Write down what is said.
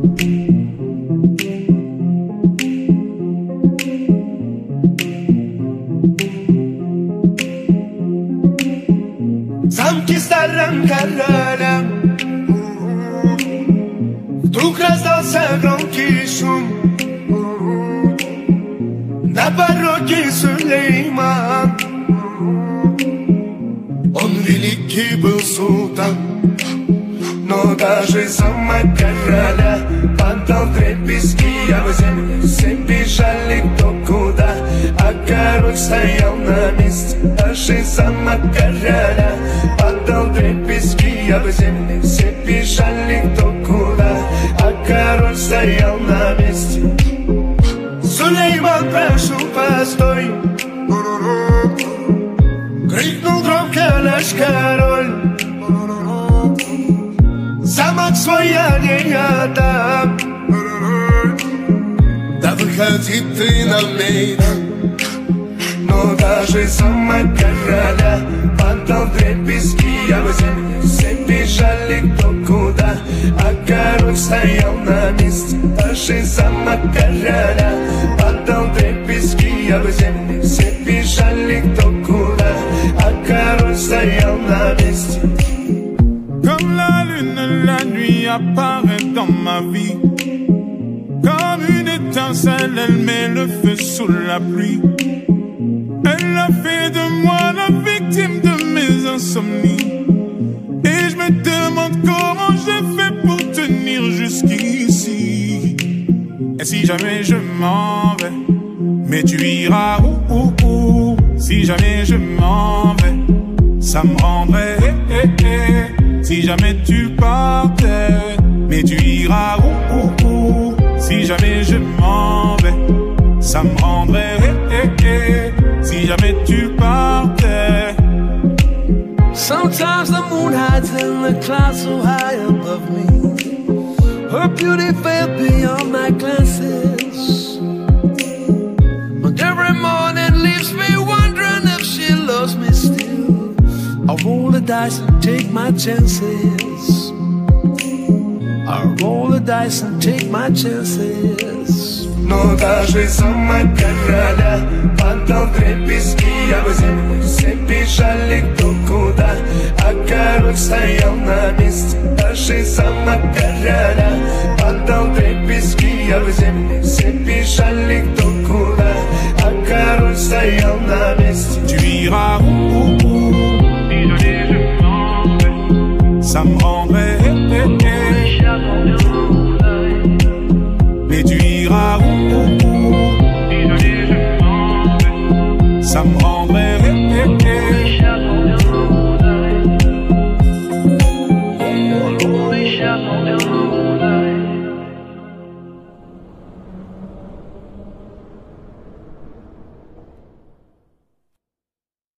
Замки старым королям. Вдруг раздался громкий шум. На пороге Сулейман. Он великий был султан, но даже сама короля падал дребезги об землю. Все бежали кто куда, а король стоял на месте. Даже сама короля падал дребезги об землю. Все бежали кто куда, а король стоял на месте. Сулейман, прошу, постой! Крикнул громко наш король. Замок свой я не отдам. Да выходи ты на мейдан. Но даже сама короля падал дребезги об землю. Все бежали кто куда, а король стоял на месте. Даже сама короля падал дребезги об землю. Все бежали кто куда, а король стоял на месте. Comme la lune, la nuit apparaît dans ma vie. Comme une étincelle, elle met le feu sous la pluie. Elle a fait de moi la victime de mes insomnies. Et je me demande comment j'ai fait pour tenir jusqu'ici. Et si jamais je m'en vais, mais tu iras où. Si jamais je m'en vais, ça me rendrait Si jamais tu partais, mais tu iras où. Si jamais je m'en vais, ça me rendrait Si jamais tu partais. Sometimes the moon hides in the clouds so high above me. Her beauty fell beyond my glances. But every morning leaves me wondering if she loves me still. I roll the dice and take my chances. I roll the dice and take my chances. Но даже сама короля падал дребезги об землю. Все бежали кто куда, а король стоял на месте. Даже сама короля падал дребезги об землю. Все бежали кто куда, а король стоял на месте. Tu iras où. Ça me rendrait mais tu iras où. Ça me rendrait